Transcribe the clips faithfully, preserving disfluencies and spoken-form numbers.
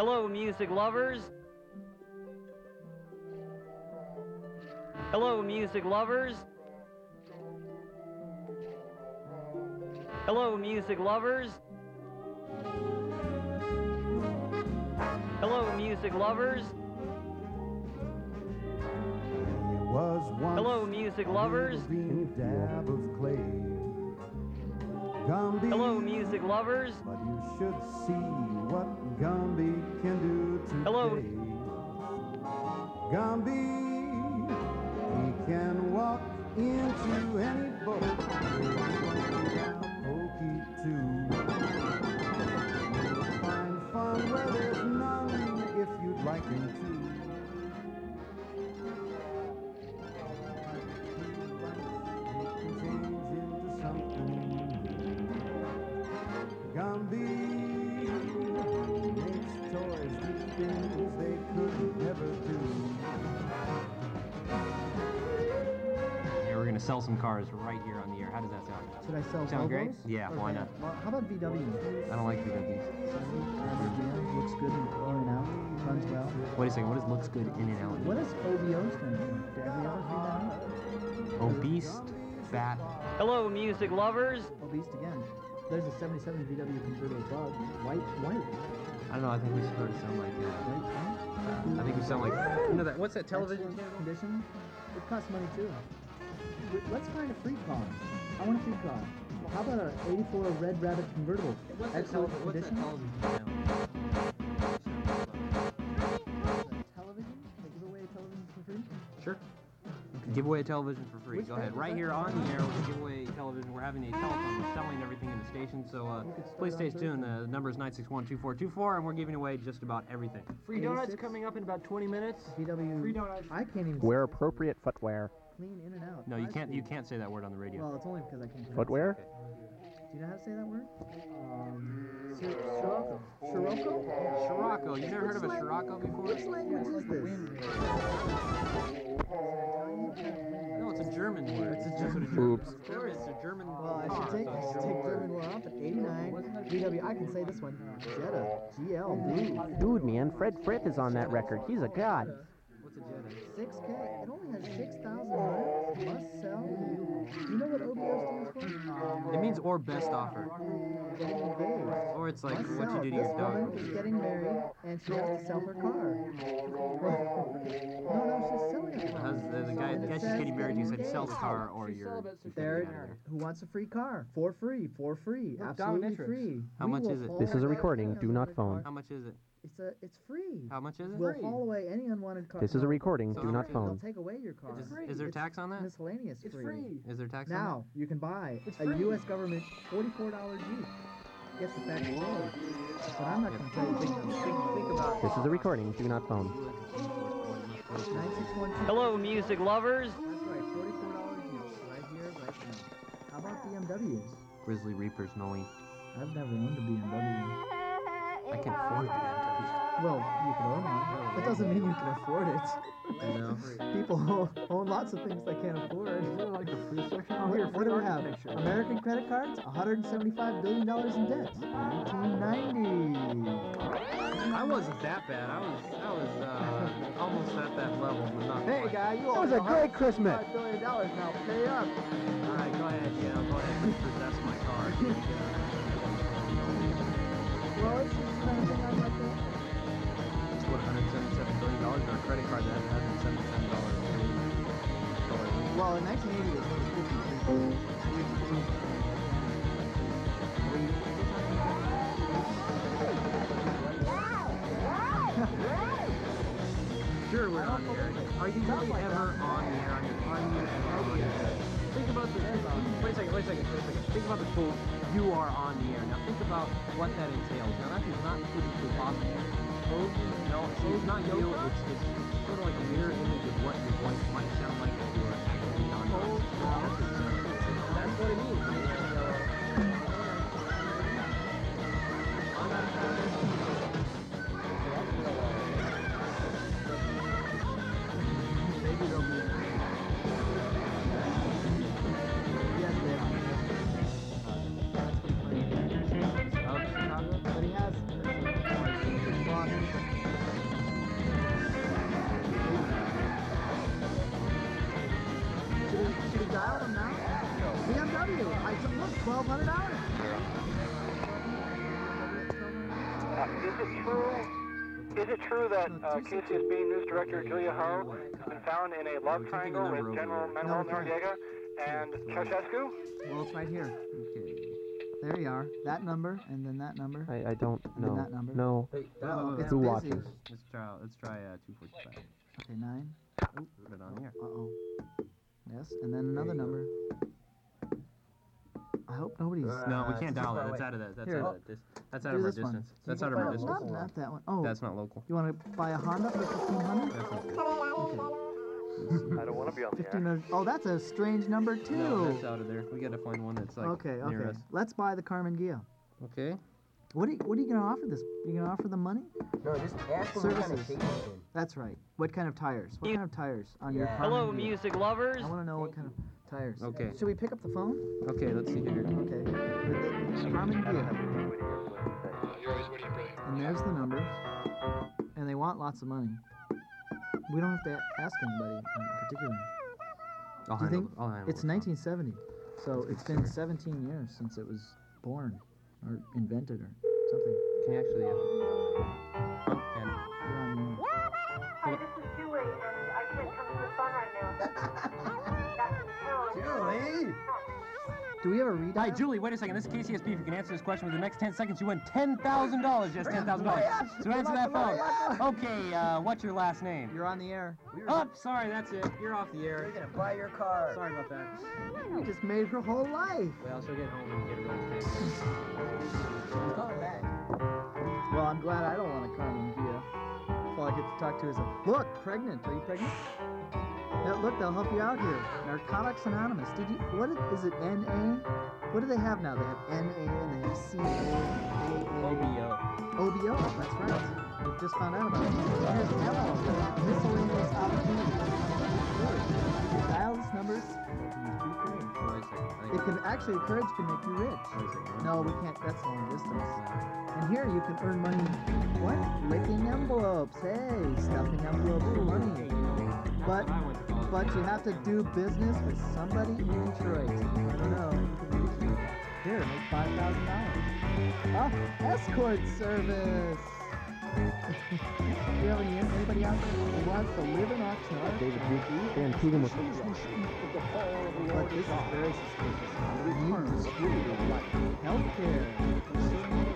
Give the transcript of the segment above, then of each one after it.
Hello, music lovers. Hello, music lovers. Hello, music lovers. Hello, music lovers. Was once Hello, music lovers. a dab of clay. Gumby, Hello, music lovers. but you should see what Gumby can do today. Hello. Gumby, he can walk into any boat without pokey too. Find fun where there's none if you'd like him to. Gumby makes toys do things they could never do. Yeah, we're gonna sell some cars right here on the air. How does that sound? Should I sell Sound great? Volvos? Yeah, Or why Van- not? Well, how about V W? I don't like V Ws. Average Van, looks good in and out, runs well. Wait a second. What does looks good in and out? What does O B O stand for? Have you ever figured that out? Obese, fat. Hello, music lovers. Obese again. There's a seventy-seven V W convertible bug. White, white, I don't know. I think we sort of sound like. Uh, white, I think we sound like. You know that? What's that television Excellent channel? condition. It costs money too. W- Let's find a free car. I want a free car. How about an eighty-four Red Rabbit convertible? What's that, Excellent television? What's that condition. television channel? Television? They give away a television for free? Sure. Give away a television for free. Which Go ahead. one? Right here on the air, we're going to give away a television. We're having a telethon. We're selling everything in the station. So uh, please stay tuned. The number is nine six one, two four two four, and we're giving away just about everything. Free donuts eighty-six? coming up in about twenty minutes. V W. Free donuts. I can't even. Wear appropriate footwear. Clean in and out. No, you Five can't. You speed. can't say that word on the radio. Well, it's only because I can't. pronounce Footwear? it. Do you know how to say that word? Um, Scirocco. Scirocco? Scirocco. You never heard of a Scirocco before? Which language is this? No, it's a German word. It's a German. Oops. Of course, it's a German. Well, I should take, I should take German one off at eighty-nine. V W, I can say this one. Jetta. G L. Blue. Dude, man, Fred Frith is on that record. He's a god. What's a Jetta? six K. It only has six thousand miles. Must sell. Do you know what O B O stands for? It means or best offer. Getting engaged. Or it's like Must what you sell. do to This your dog. woman is getting married and she has to sell her car. no, no, she's selling a car. How's the, the guy, And the it guy she's says getting married to said engaged. sell the car or you're. you're There, getting out of there. who wants a free car? For free, for free, Look, absolutely dominatrix. free. How We much will is it? haul This is a away recording. any Do not unwanted phone. car. How much is it? It's a, it's free. How much is it? We'll haul away any unwanted car. This is a recording. So Do how not much is it? They'll phone. take away your car. Is, is there It's tax on that? Miscellaneous It's free. free. Is there tax on Now you can buy It's a free. U S government forty-four dollar Jeep. Gets the facts paid. But I'm not going to tell you. that? Think, think, think about. This is a recording. Do not phone. nine six one two. Hello, music lovers. That's right, forty-four dollar Jeep right here, right now. How about B M Ws? Grizzly Reapers, Noe. I've never owned a B M W. I can afford B M Ws. Well, you can own one. That doesn't mean you can afford it. I know. People own lots of things they can't afford. Like the free section? Oh, here, what do we have? American credit cards, one hundred seventy-five billion dollars in debt. nineteen ninety. I wasn't that bad. I was, I was uh, almost at that level, but not Hey, quite. guy, you That was a great Christmas. five billion dollars now. Pay up. All right, go ahead, yeah, go ahead and repossess my car. Well, it's just kind of thing I like that. It's what, one hundred seventy-seven billion dollars or a credit card that has one hundred seventy-seven dollars. Well, in nineteen eighty, it was fifty-three. Sure, we're on the air. Are you really ever on the air? Are you ever on the air? Think about the. Wait a second. Wait a second. Wait a second. Think about the quote. You are on the air. Now think about what that entails. Now that is not physically possible. No, see, it's not you. It's, it's sort of like a mirror image of what your voice might sound like if you were actually on the air. That's what it means. Maybe they'll be. Yes, they are. That's what he claims. Of Chicago? But he has. Boston. twelve hundred dollars. Uh, is it true? Is it true that uh, K C S B News Director Julia Ho has been found in a love triangle with General Manuel No, it's Noriega and Ceausescu? Well, it's right here. Okay. There you are. That number, and then that number. I, I don't And then know. that number. No. Uh-oh, it's Who busy. watches? Let's try. Let's try uh, two forty-five. Okay, nine. Put it on here. Uh-oh. Yes, and then another number. I hope nobody's... No, we can't dial that. That's out of that. That's Here. out of that. That's out Do of our this one. distance. That's out of our No, distance. not, not that one. Oh, That's not local. you want to buy a Honda for fifteen hundred? That's not good. Okay. I don't want to be on the fifteen air. hundred. Oh, that's a strange number too. No, that's out of there. We gotta find one that's like okay, near okay. us. Let's buy the Carmen Ghia. Okay. What are you, what are you going to offer this? You going to offer the money? No, just ask them what kind of Services. shape it's in. That's right. What kind of tires? What kind of tires on your Yeah. Carmen Hello, Ghia? music lovers. I want to know what kind of tires. Okay. Should we pick up the phone? Okay. Let's see here. Okay. With the Carmen Ghia. And there's the numbers. And they want lots of money. We don't have to ask anybody in particular. I'll Do you handle think it. I'll handle it's it. nineteen seventy? So it's been seventeen years since it was born or invented or something. Can you actually? Uh, oh, and You're on the air. Hi, this is Julie, and I can't come to the phone right now. That's Julie! Do we have a read? Hi, Julie. Wait a second. This is K C S B. If you can answer this question within the next ten seconds, you win ten thousand dollars. Yes, ten thousand dollars. So answer that phone. Okay. Uh, what's your last name? You're on the air. Oh, sorry. That's it. You're off the air. We're gonna buy your car. Sorry about that. You just made her whole life. Well, she'll get home and get a real estate. He's coming back. Well, I'm glad I don't want a Carmen Ghia. All I get to talk to is a look, pregnant. Are you pregnant? Yeah, look, they'll help you out here. Narcotics Anonymous. Did you? What is, is it? N A? What do they have now? They have N A and they have C A A. O B O. O B O. That's right. We just found out about it. Here's M O. Miscellaneous opportunities. Dial this number. Wait a second. I think It can actually, courage can make you rich. Wait a second. No, we can't. That's long distance. And here you can earn money. What? Licking envelopes. Hey, stuffing envelopes for money. But but you have to do business with somebody in Detroit. I don't know. Here, make five thousand dollars. Ah, escort service. Do you have any, anybody out there who wants to live in Oxnard? David Buki. Dan Coogan was But this is very suspicious. News. Healthcare.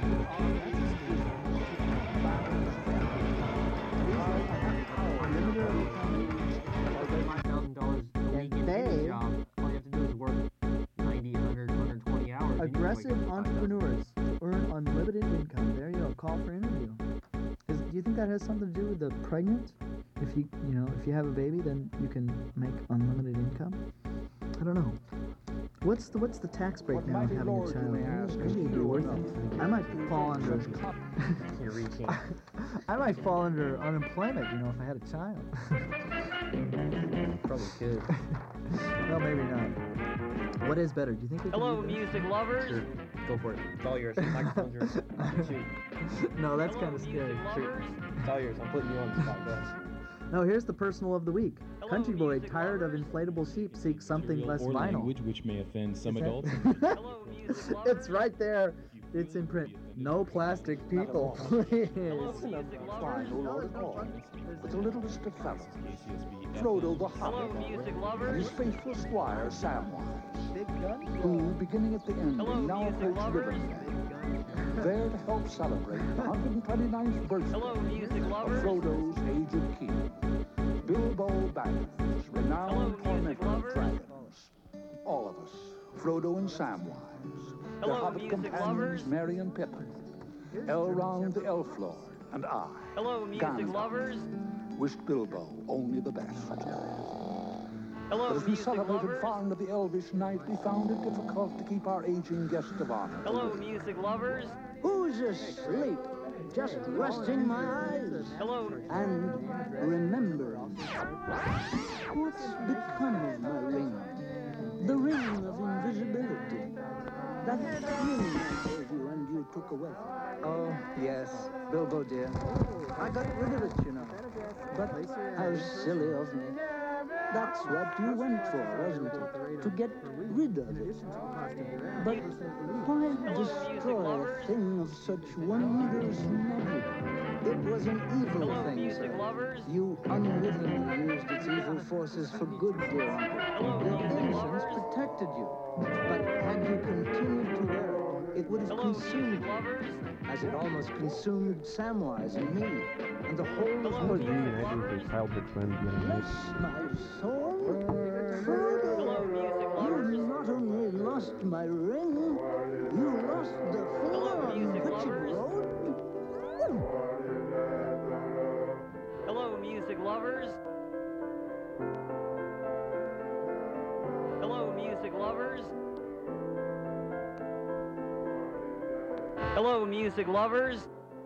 five thousand dollars a week in they- any job. All you have to do is work ninety, one hundred, one hundred twenty hours. and you can Aggressive make five thousand. entrepreneurs earn unlimited income. There you go. Call for interview. Is, do you think that has something to do with the pregnant? If you you know if you have a baby, then you can make unlimited income. I don't know. What's the what's the tax breakdown of having a child? Maybe it'd be worth it. I might fall under. You're reaching. I might fall under unemployment. You know, if I had a child. Probably could. Well, maybe not. What is better? Do you think we can Hello, do this? music lovers. Sure. Go for it. It's all yours. The microphone's yours. Shoot. No, that's Hello, kind of scary. music lovers. It's all yours. I'm putting you on the spot. Go ahead. No, here's the personal of the week. Hello, Country boy, music tired of lovers. inflatable sheep, seeks something material less or vinyl. language which may offend some Is that- adults. Hello, music lovers. It's right there. It's in print. No plastic people, please. Hello, music lovers. With a little Mister Fellow, Frodo the Hello, Hobbit, music and lovers. his faithful squire Samwise, Big gun. who, beginning at the ending, Hello, now music approach lovers. Rivendell, there to help celebrate the one hundred twenty-ninth birthday Hello, music of lovers. Frodo's aged king, Bilbo Baggins, renowned Hello, music tormentor of lovers. dragons. All of us, Frodo and Samwise, their Hello, Hobbit music companions lovers. Merry and Pippin, Elrond the Elf Lord, and I, Hello, music Gandalf, lovers. wished Bilbo only the best. Hello, But as we music celebrated lovers. fond of the elvish night, we found it difficult to keep our aging guest of honor. Hello, music lovers. Who's asleep? Just resting my eyes Hello, and remembering. What's become of my ring? The ring of invisibility. That ring I gave you and you took away. Oh, yes. Bilbo, dear. I got rid of it, you know. But how silly of me. That's what you went for, wasn't it? To get rid of it. But why destroy a thing of such wondrous magic? It was an evil Hello, thing, music sir. lovers. You unwittingly used its evil forces for good, dear uncle. Hello, Your music innocence lovers. protected you. But had you continued to wear it, it would have Hello, consumed music you, lovers. as it almost consumed Samwise and me, and the whole Hello, of was music reunited with lovers. his childhood friend Young Bless my soul, Frodo! Hello, music lovers. You not only lost my ring, you lost the Hello, finger on music which lovers. it rode. Hello, music lovers. Hello, music lovers. Hello, music lovers.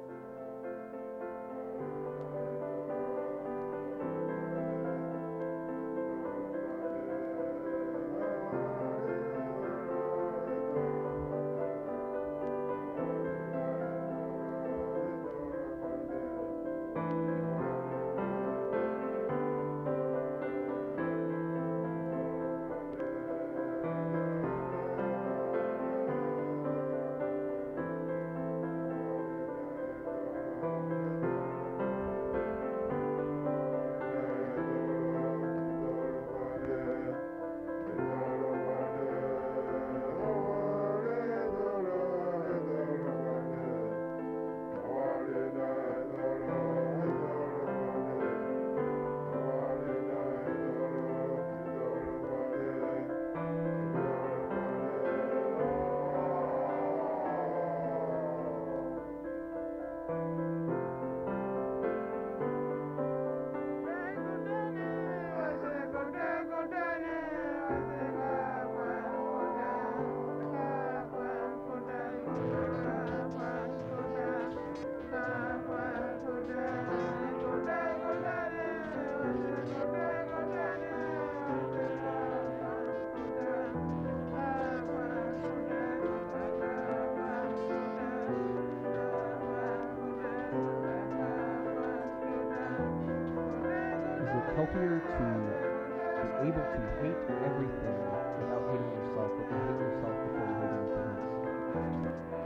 Is it healthier to be able to hate everything without hating yourself, or to hate yourself before you hate anything else?